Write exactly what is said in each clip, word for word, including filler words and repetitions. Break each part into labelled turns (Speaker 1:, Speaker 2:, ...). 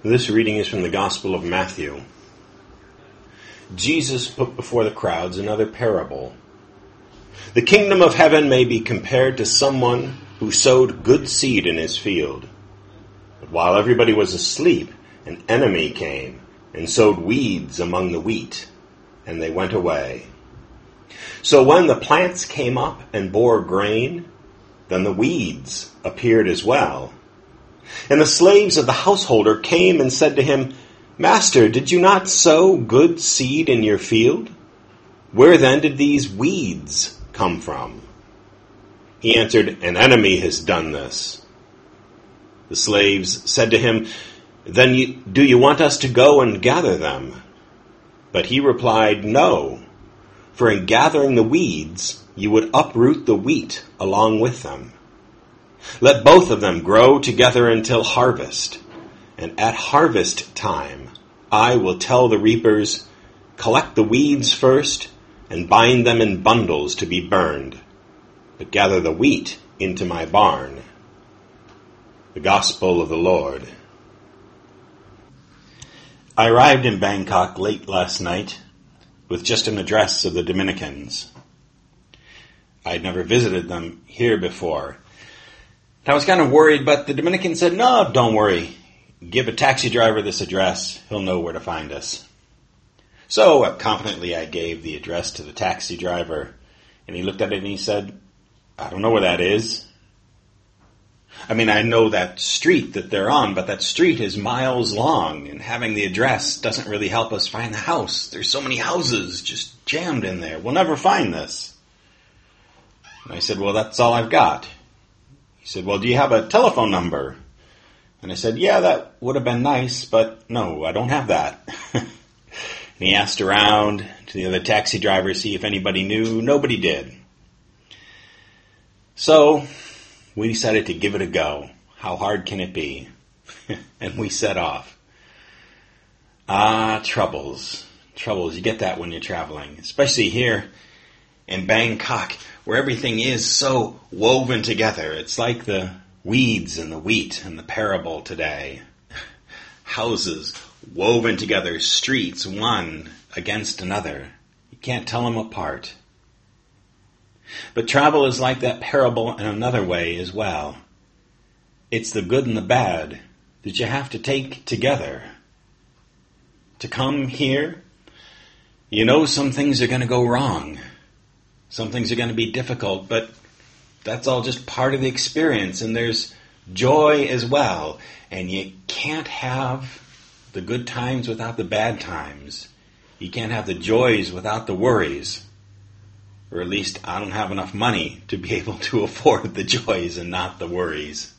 Speaker 1: This reading is from the Gospel of Matthew. Jesus put before the crowds another parable. The kingdom of heaven may be compared to someone who sowed good seed in his field. But while everybody was asleep, an enemy came and sowed weeds among the wheat, and they went away. So when the plants came up and bore grain, then the weeds appeared as well. And the slaves of the householder came and said to him, Master, did you not sow good seed in your field? Where then did these weeds come from? He answered, An enemy has done this. The slaves said to him, Then you, do you want us to go and gather them? But he replied, No, for in gathering the weeds, you would uproot the wheat along with them. Let both of them grow together until harvest. And at harvest time, I will tell the reapers, Collect the weeds first, and bind them in bundles to be burned, but gather the wheat into my barn. The Gospel of the Lord. I arrived in Bangkok late last night with just an address of the Dominicans. I had never visited them here before. I was kind of worried, but the Dominicans said, No, don't worry. Give a taxi driver this address. He'll know where to find us. So, uh, confidently, I gave the address to the taxi driver, and he looked at it and he said, I don't know where that is. I mean, I know that street that they're on, but that street is miles long, and having the address doesn't really help us find the house. There's so many houses just jammed in there. We'll never find this. And I said, well, that's all I've got. He said, well, do you have a telephone number? And I said, yeah, that would have been nice, but no, I don't have that. And he asked around to the other taxi drivers, see if anybody knew. Nobody did. So we decided to give it a go. How hard can it be? And we set off. Ah, troubles. Troubles. You get that when you're traveling, especially here in Bangkok, where everything is so woven together. It's like the weeds and the wheat in the parable today. Houses woven together, streets one against another. You can't tell them apart. But travel is like that parable in another way as well. It's the good and the bad that you have to take together. To come here, you know some things are going to go wrong. Some things are going to be difficult, but that's all just part of the experience, and there's joy as well. And you can't have the good times without the bad times. You can't have the joys without the worries. Or at least I don't have enough money to be able to afford the joys and not the worries.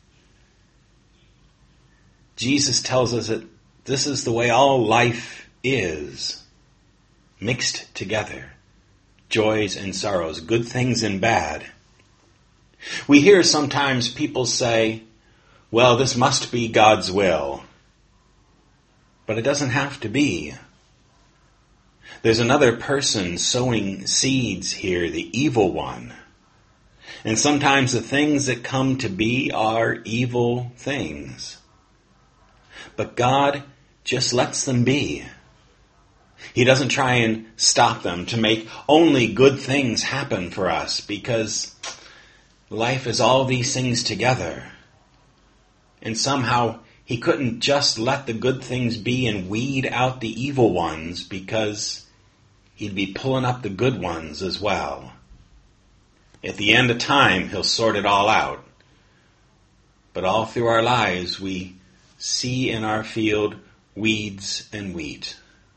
Speaker 1: Jesus tells us that this is the way all life is, mixed together. Joys and sorrows, good things and bad. We hear sometimes people say, well, this must be God's will. But it doesn't have to be. There's another person sowing seeds here, the evil one. And sometimes the things that come to be are evil things. But God just lets them be. He doesn't try and stop them to make only good things happen for us, because life is all these things together. And somehow he couldn't just let the good things be and weed out the evil ones, because he'd be pulling up the good ones as well. At the end of time, he'll sort it all out. But all through our lives, we see in our field weeds and wheat.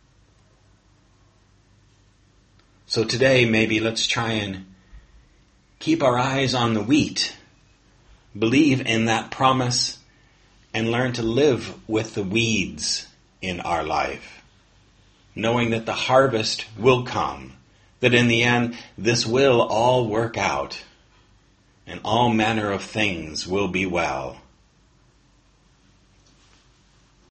Speaker 1: So today, maybe let's try and keep our eyes on the wheat, believe in that promise, and learn to live with the weeds in our life, knowing that the harvest will come, that in the end, this will all work out, and all manner of things will be well.